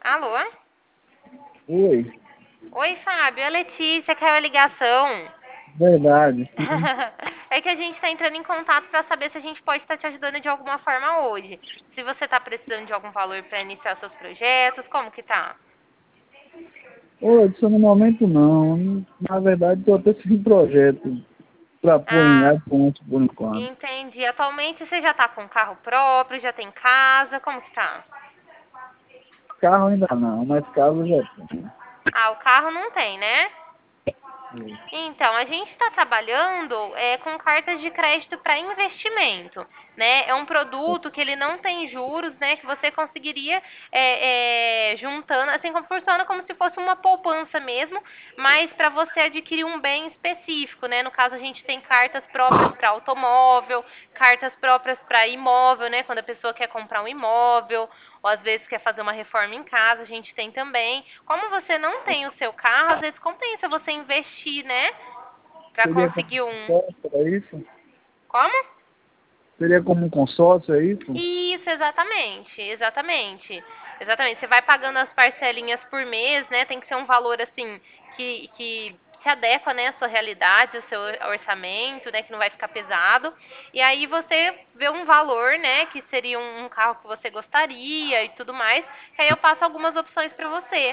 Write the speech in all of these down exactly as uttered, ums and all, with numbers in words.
Alô? Oi, Oi, Fábio. É Letícia, caiu a ligação. verdade. É que a gente está entrando em contato para saber se a gente pode estar te ajudando de alguma forma hoje. Se você está precisando de algum valor para iniciar seus projetos, como que tá? Ô, Edson, no momento não. Na verdade, estou até sem projeto para pôr em Ah, ponto por enquanto. entendi. Atualmente você já tá com carro próprio, já tem casa, como que tá? Carro ainda não, mas casa já tem. Ah, o carro não tem, né? Então, a gente está trabalhando é, com cartas de crédito para investimento, né? É um produto que ele não tem juros, né? Que você conseguiria é, é, juntando, assim como funciona como se fosse uma poupança mesmo, mas para você adquirir um bem específico, né? No caso, a gente tem cartas próprias para automóvel, cartas próprias para imóvel, né? Quando a pessoa quer comprar um imóvel, ou às vezes quer fazer uma reforma em casa, a gente tem também. Como você não tem o seu carro, às vezes compensa você investir, né? Pra Seria como conseguir um um. consórcio, é isso? Como? Seria como um consórcio, é isso? Isso, exatamente, exatamente. Exatamente. Você vai pagando as parcelinhas por mês, né? Tem que ser um valor assim que, que se adequa, né, à sua realidade, ao seu orçamento, né? Que não vai ficar pesado. E aí você vê um valor, né? Que seria um, um carro que você gostaria e tudo mais. Que aí eu passo algumas opções pra você.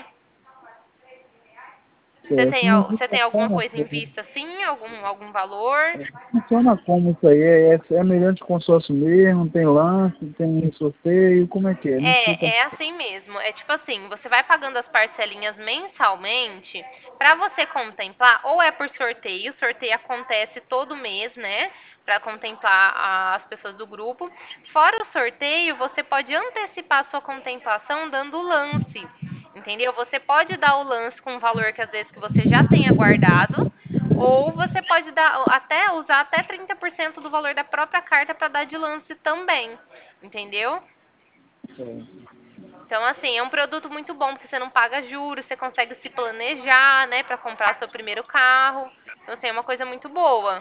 Você Certo. tem, Me al- diz você tem alguma como, coisa em vista assim? Algum, algum valor? funciona como isso aí? É, é, é mediante consórcio mesmo? Tem lance, tem sorteio? Como é que é? Me explica. É, é assim mesmo. É tipo assim, você vai pagando as parcelinhas mensalmente pra você contemplar, ou é por sorteio, o sorteio acontece todo mês, né? Pra contemplar a- as pessoas do grupo. Fora o sorteio, você pode antecipar a sua contemplação dando lance. Entendeu? Você pode dar o lance com um valor que às vezes que você já tenha guardado, ou você pode dar até usar até trinta por cento do valor da própria carta para dar de lance também. Entendeu? Então, assim, é um produto muito bom, porque você não paga juros, você consegue se planejar, né, para comprar seu primeiro carro. Então, assim, é uma coisa muito boa.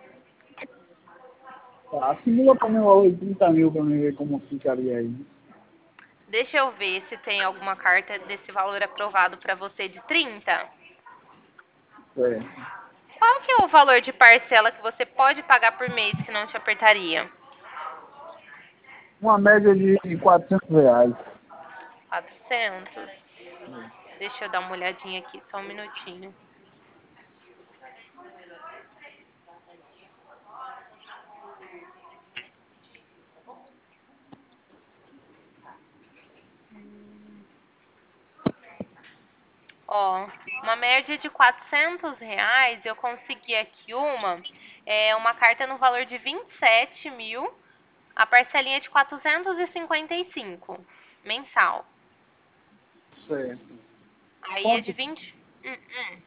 Tá, simula para mim o valor de trinta mil para mim ver como ficaria aí. Deixa eu ver se tem alguma carta desse valor aprovado para você de trinta. Certo. Qual que é o valor de parcela que você pode pagar por mês que não te apertaria? Uma média de quatrocentos reais. quatrocentos? Deixa eu dar uma olhadinha aqui, só um minutinho. Ó, uma média de quatrocentos reais, eu consegui aqui uma, é uma carta no valor de vinte e sete mil, a parcelinha é de quatrocentos e cinquenta e cinco mensal. Certo. Aí é de Quanto, vinte. Hum, hum.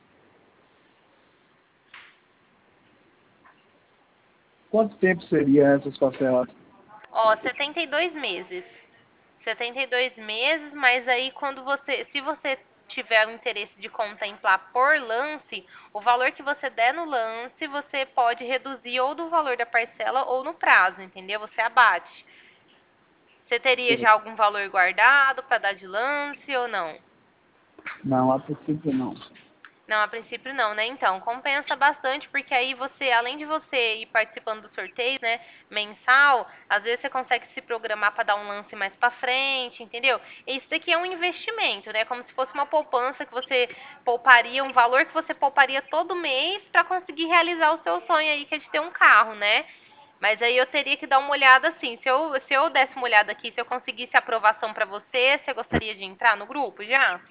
quanto tempo seria essas parcelas? Ó, setenta e dois meses. setenta e dois meses, mas aí quando você, se você tiver o interesse de contemplar por lance, o valor que você der no lance, você pode reduzir ou do valor da parcela ou no prazo, entendeu? Você abate. Você teria já algum valor guardado para dar de lance ou não? Não, a princípio não. Não, a princípio não, né? Então, compensa bastante, porque aí você, além de você ir participando do sorteio, né, mensal, às vezes você consegue se programar para dar um lance mais para frente, entendeu? Isso daqui é um investimento, né? Como se fosse uma poupança que você pouparia, um valor que você pouparia todo mês para conseguir realizar o seu sonho aí, que é de ter um carro, né? Mas aí eu teria que dar uma olhada assim, se eu, se eu desse uma olhada aqui, se eu conseguisse aprovação para você, você gostaria de entrar no grupo já?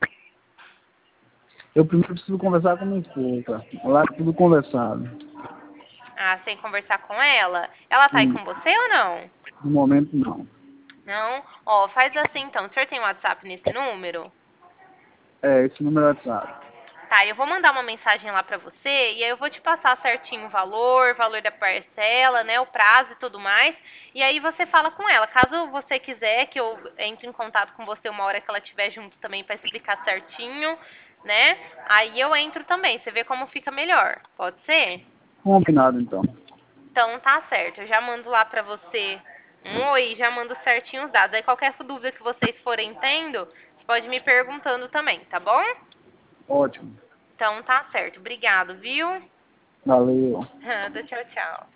Eu primeiro preciso conversar com minha esposa. Lá é tudo conversado. Ah, sem conversar com ela? Ela tá aí Sim, com você ou não? no momento não. Não? Ó, faz assim então. O senhor tem WhatsApp nesse número? É, esse número é WhatsApp. Tá, eu vou mandar uma mensagem lá pra você e aí eu vou te passar certinho o valor, valor da parcela, né, o prazo e tudo mais. E aí você fala com ela. Caso você quiser que eu entre em contato com você uma hora que ela estiver junto também pra explicar certinho, né? Aí eu entro também. Você vê como fica melhor. Pode ser? Combinado então. Então tá certo, eu já mando lá pra você um oi, já mando certinho os dados. Aí qualquer dúvida que vocês forem tendo, pode ir me perguntando também, tá bom? Ótimo. Então tá certo. Obrigado, viu? Valeu. Tchau, tchau.